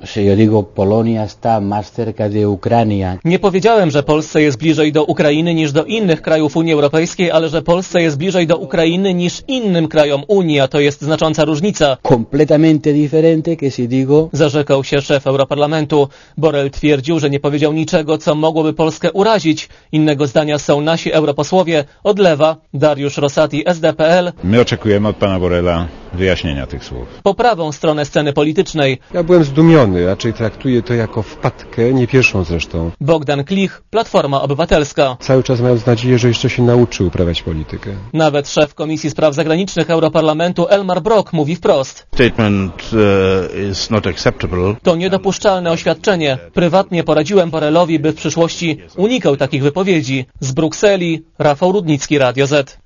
Nie powiedziałem, że Polsce jest bliżej do Ukrainy niż do innych krajów Unii Europejskiej, ale że Polsce jest bliżej do Ukrainy niż innym krajom Unii, a to jest znacząca różnica. Zarzekał się szef Europarlamentu. Borrell twierdził, że nie powiedział niczego, co mogłoby Polskę urazić. Innego zdania są nasi europosłowie. Od lewa Dariusz Rosati, SDP.pl. My oczekujemy od pana Borrella wyjaśnienia tych słów. Po prawą stronę sceny politycznej. Ja byłem zdumiony, raczej traktuję to jako wpadkę, nie pierwszą zresztą. Bogdan Klich, Platforma Obywatelska. Cały czas mając nadzieję, że jeszcze się nauczy uprawiać politykę. Nawet szef Komisji Spraw Zagranicznych Europarlamentu Elmar Brok mówi wprost. To niedopuszczalne oświadczenie. Prywatnie poradziłem Borrellowi, by w przyszłości unikał takich wypowiedzi. Z Brukseli Rafał Rudnicki, Radio Z.